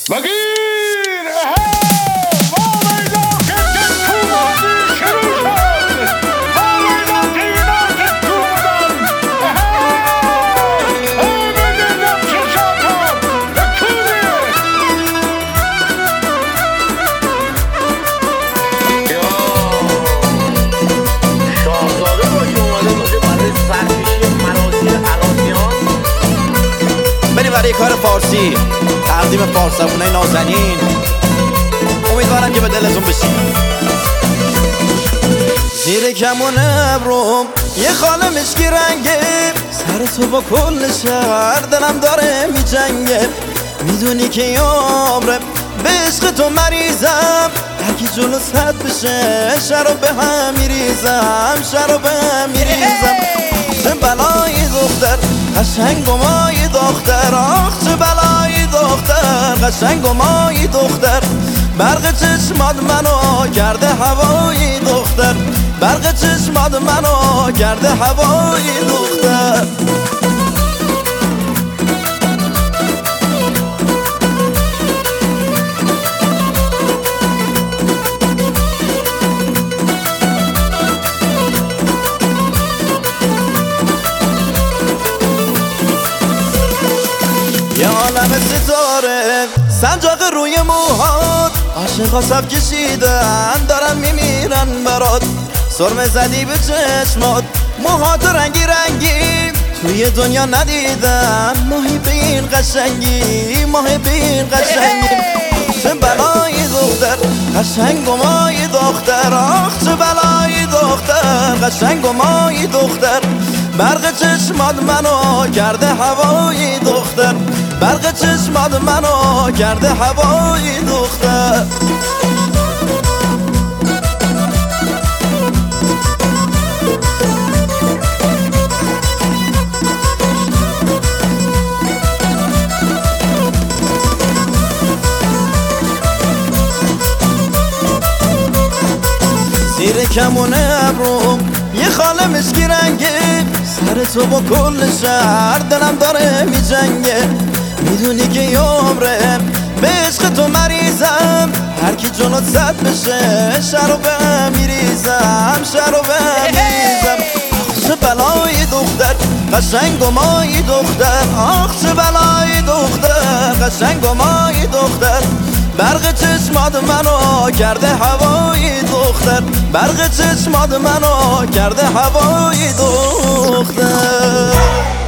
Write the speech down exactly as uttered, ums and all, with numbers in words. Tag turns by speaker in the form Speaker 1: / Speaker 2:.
Speaker 1: بگیر اها با میدان که تو بازی شروع شد با میدان قیمت تو بدن اها بگیردم چشاتم بکوبه
Speaker 2: یا شاهزاده با که اومده باشه برای سرپیشی مراسم عراضیان.
Speaker 3: بریم برای کار فارسی تقدیم فارسمونه نازنین، امیدوارم که به دلتون بشین. زیر کمون ابروم یه خاله مشکی رنگه، سر تو با کل شهر دلم داره می جنگه. میدونی که یه عمره به عشق تو مریضم، هرکی جلو صد بشه شر به هم میریزم، شر به هم میریزم. چه بلایی دختر قشنگ و مایی دختر، آخ چه بلایی دختر قشنگ و مایی دختر. برق چشمات منو کرده هوایی دختر، برق چشمات منو کرده هوایی دختر. یه عالم ستاره سنجاق روی موهات، عاشقا صف کشیدن دارن میمیرن برات. سرمه زدی به چشمات موهات رنگی رنگی، توی دنیا ندیدن ماهی به این قشنگی، ماهی به این قشنگی. چه بلایی دختر قشنگ و مایی دختر، آخ چه بلایی دختر قشنگ و مایی دختر. برق چشمات منو کرده هوایی دختر، برق چشمات منو کرده هوایی دختر. زیر کمون ابروم یه خاله مشکی رنگه، سر تو با کل شهر دلم داره می جنگه. میدونی که یه عمره به عشق تو مریضم، هرکی جلوت صد بشه شر و به هم میریزم، شر و به هم میریزم. آخ چه بلایی دختر قشنگ و مایی دختر، آخ چه بلایی دختر قشنگ و مایی دختر. برق چشمات منو کرده هوایی دختر، برق چشمات منو کرده هوایی دختر.